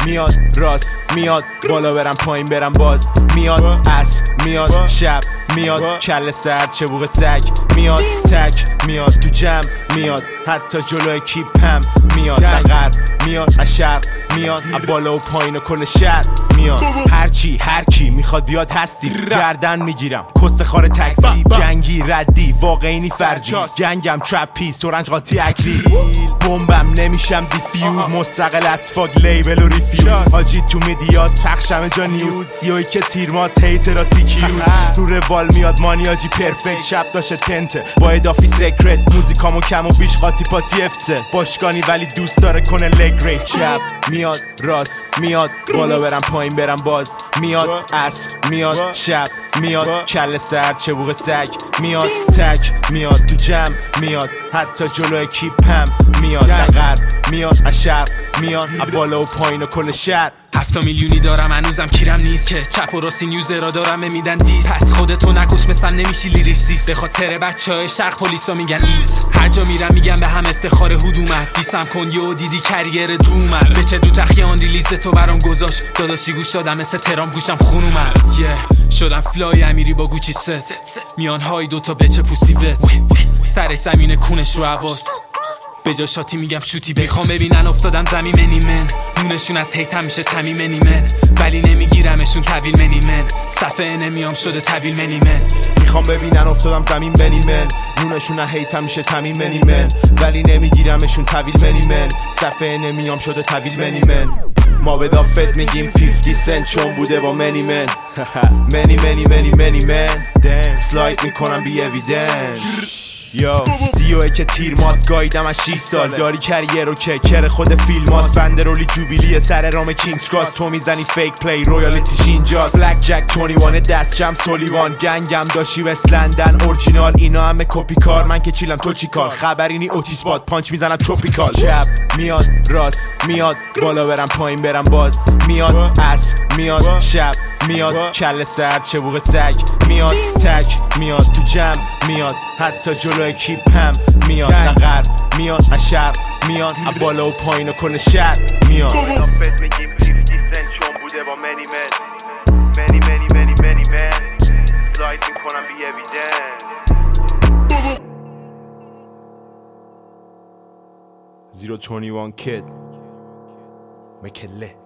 میاد راست میاد بالا برم پایین برم باز میاد عصر میاد شب میاد کله سرد چبوق سگ میاد تک میاد تو جمع میاد حتی جلوی کیپم میاد غرب میاد از شرق میاد بالا و پایین و کل شهر میاد هرچی هر کی میخواد بیاد هستی گردن میگیرم کست خار تاکسی جنگی ردی واقعینی فرجی گنگم ترپیست تورنج قاطی اکلی بمبم نمیشم دیفیوز مستقل از فاگ لیبل و ریفیوز حاجی تو میدیاس پخشم جا نیوز سیوی که تیرماس هیترا سیکیوز رو روال میاد مانی حاجی پرفکت شب داشته تنته با ادافی سیکرت موزیکامو کم و بیش قاطی پاتی افسه باشگانی ولی دوست داره کنه لگ ریس شب میاد راست میاد بالا برم پایین برم باز میاد عصر میاد شب میاد کله سرد چبوق سگ میاد تک میاد تو جمع میاد حتی جلوی کیپم میاد غرب میاد از شرق میاد بالا و پایین و کل شهر 7 میلیونی دارم هنوزم کیرم نیست که چپ و راستی نیوزرا دارم میدن دیس پس خودتو نکش مثلا نمیشی لیریسیست به خاطر بچهای شرق پلیسا میگن ایست هر جا میرم میگم به هم افتخار هدومت دیسم کن یهو دیدی کریر دومد به چه دو تخیان ریلیز تو برام گذاشت داداشی گوش دادم مثل ترام گوشم خون اومد شدم فلای امیری با گوچی ست میان های دوتا بچه پوسی وت سر زمین کونش رو حواس به جا شاتی میگم شوتی میخوام ببینن افتادم زمین منیمن نونشون از هیتم میشه تمیم منیمن ولی نمیگیرمشون طویل منیمن صفحه نمیام شده طویل منیمن میخوام ببینن افتادم زمین منیمن نونشون از هیتم میشه تمیم منیمن ولی نمیگیرمشون طویل منیمن صفحه نمیام شده طویل منیمن ما به دافت میگیم 50 سنت چون بوده با منیمن منی سلاید میکنم بی اویدنس یا سیوه که تیر ماست گایدم از 6 سال داری کریر رو که کر خود فیلم هاست فندرولی جوبیلی سر رام کینگز کراس تو میزنی فیک پلی رویالیتیش اینجاست بلک جک 21 دست جم سولیوان گنگم داشتی وست لندن اورجینال اینا همه کپی کار من که چیلم تو چی کار خبرینی اوتیس باد پانچ میزنم تروپیکال شب میاد راست میاد بالا برم پایین برم باز میاد عصر میاد شب میاد کله سرد چبوق سگ میاد تک میاد تو جمع میاد حتی جلوی کیپم میاد غرب میاد از شرق میاد بالا و پایین و کل شهر میاد دافت میگیم 50 سنت چون بوده با منیمن سلاید میکنم بی اویدنس 021 کد مکله